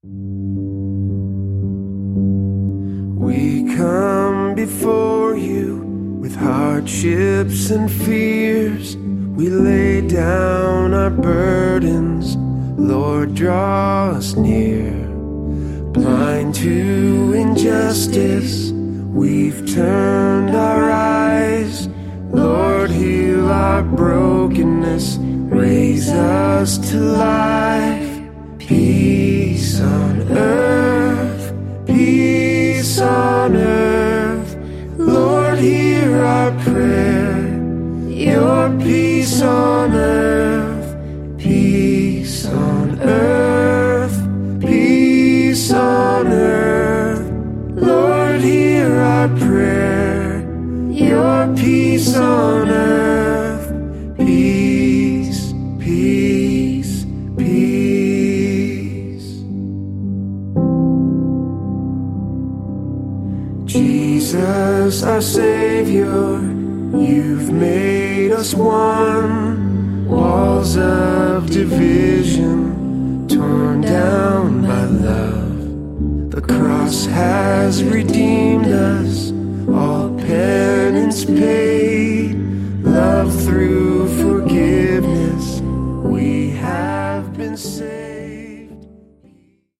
We come before you with hardships and fears. We lay down our burdens, Lord, draw us near. Blind to injustice, we've turned our eyes. Lord, heal our brokenness, raise us to life. Peace on earth, peace on earth. Lord, hear our prayer. Your peace on earth, peace on earth, peace on earth. Lord, hear our prayer. Your peace on earth, peace, peace, peace. Jesus, our Savior, you've made us one. Walls of division torn down by love. The cross has redeemed us, all penance paid, love through